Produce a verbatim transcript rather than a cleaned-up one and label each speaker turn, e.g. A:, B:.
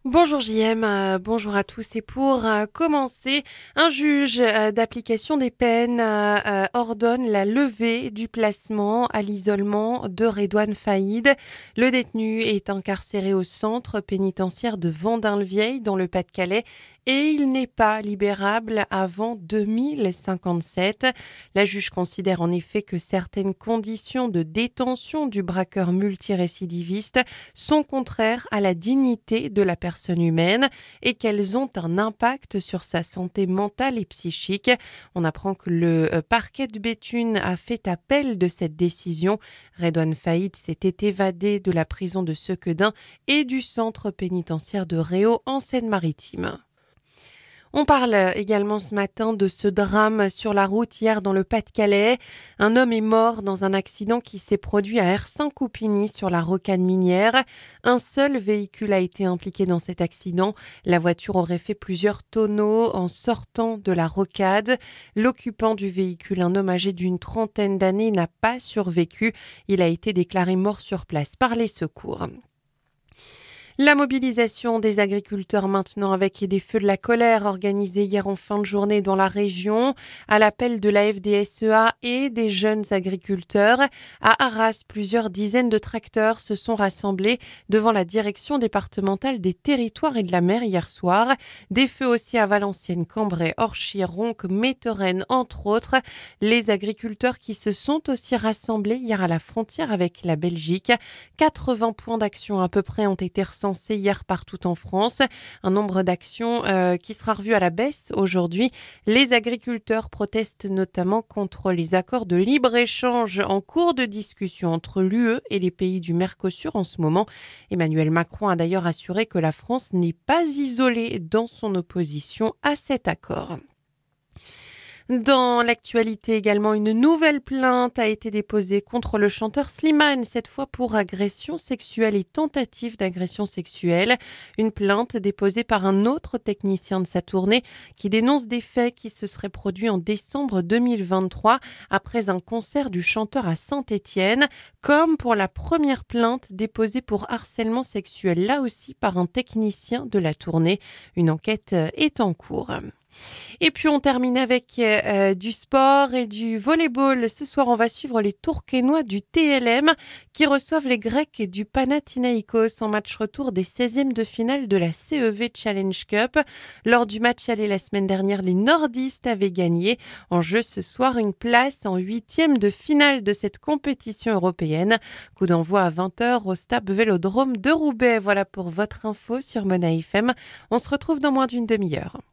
A: Bonjour J M, euh, bonjour à tous. Et pour euh, commencer, un juge euh, d'application des peines euh, euh, ordonne la levée du placement à l'isolement de Redouane Faïd. Le détenu est incarcéré au centre pénitentiaire de Vendin-le-Vieil dans le Pas-de-Calais et il n'est pas libérable avant deux mille cinquante-sept. La juge considère en effet que certaines conditions de détention du braqueur multirécidiviste sont contraires à la dignité de la personne humaine et qu'elles ont un impact sur sa santé mentale et psychique. On apprend que le euh, parquet de Béthune a fait appel de cette décision. Redouane Faïd s'était évadé de la prison de Sequedin et du centre pénitentiaire de Réau en Seine-Maritime. On parle également ce matin de ce drame sur la route hier dans le Pas-de-Calais. Un homme est mort dans un accident qui s'est produit à Hersin-Coupigny sur la rocade minière. Un seul véhicule a été impliqué dans cet accident. La voiture aurait fait plusieurs tonneaux en sortant de la rocade. L'occupant du véhicule, un homme âgé d'une trentaine d'années, n'a pas survécu. Il a été déclaré mort sur place par les secours. La mobilisation des agriculteurs maintenant avec des feux de la colère organisés hier en fin de journée dans la région à l'appel de la F D S E A et des jeunes agriculteurs. À Arras, plusieurs dizaines de tracteurs se sont rassemblés devant la direction départementale des territoires et de la mer hier soir. Des feux aussi à Valenciennes, Cambrai, Orchies, Ronques, Méthorène, entre autres. Les agriculteurs qui se sont aussi rassemblés hier à la frontière avec la Belgique. quatre-vingts points d'action à peu près ont été recensés hier partout en France. Un nombre d'actions euh, qui sera revu à la baisse aujourd'hui. Les agriculteurs protestent notamment contre les accords de libre-échange en cours de discussion entre l'U E et les pays du Mercosur en ce moment. Emmanuel Macron a d'ailleurs assuré que la France n'est pas isolée dans son opposition à cet accord. Dans l'actualité également, une nouvelle plainte a été déposée contre le chanteur Slimane, cette fois pour agression sexuelle et tentative d'agression sexuelle. Une plainte déposée par un autre technicien de sa tournée qui dénonce des faits qui se seraient produits en décembre deux mille vingt-trois après un concert du chanteur à Saint-Étienne, comme pour la première plainte déposée pour harcèlement sexuel, là aussi par un technicien de la tournée. Une enquête est en cours. Et puis on termine avec euh, du sport et du volleyball. Ce soir, on va suivre les Tourquenois du T L M qui reçoivent les Grecs du Panathinaïkos en match retour des seizièmes de finale de la C E V Challenge Cup. Lors du match aller la semaine dernière, les nordistes avaient gagné. En jeu ce soir, une place en huitième de finale de cette compétition européenne. Coup d'envoi à vingt heures au stade Vélodrome de Roubaix. Voilà pour votre info sur Mona F M. On se retrouve dans moins d'une demi-heure.